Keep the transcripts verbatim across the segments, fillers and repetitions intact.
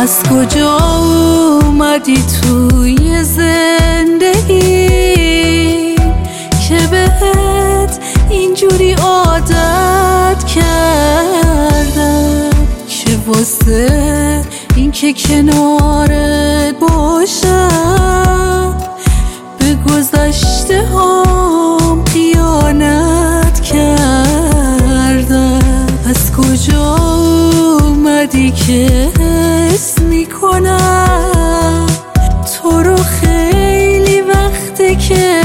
از کجا اومدی توی زندگی که بهت اینجوری عادت کردم که واسه این که کنارت باشم به گذشته هم خیانت کردم. از کجا اومدی که حس میکنم تو رو خیلی وقته که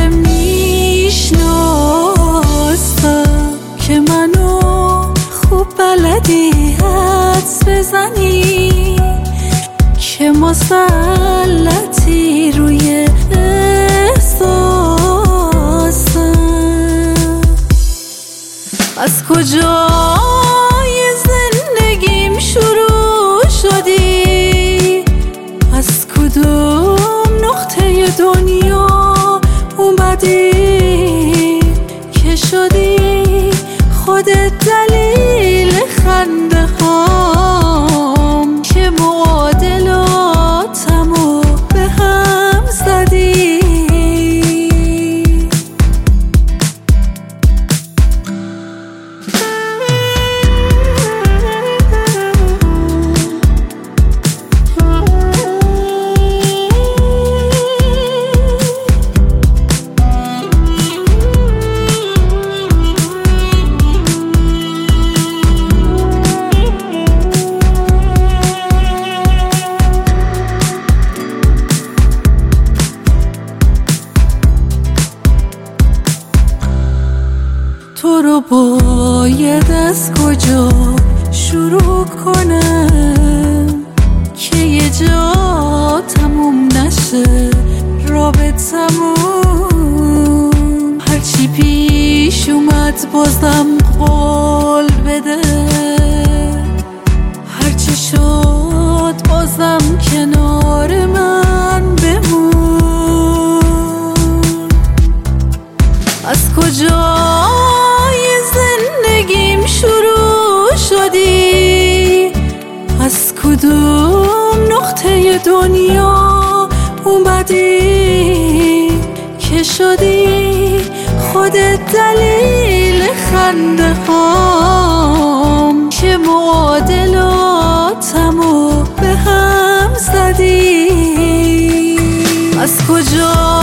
میشناسم که منو خوب بلدی حدس بزنی که مسلطی روی احساسم. از کجا زندگیم شروع شدی، از کدوم نقطه دنیا اومدی که شدی خودت دلیل خنده هام که معادلاتمو به هم زدی. تو رو باید از کجا شروع کنم که یه جا تموم نشه رابطمون. هرچی پیش اومد بازم قول بده، هرچی شد بازم کنار من بمون. از کجا زندگیم شروع شدی، از کدوم نقطه دنیا اومدی که شدی خودت دلیل خنده هام که معادلاتمو به هم زدی. از کجا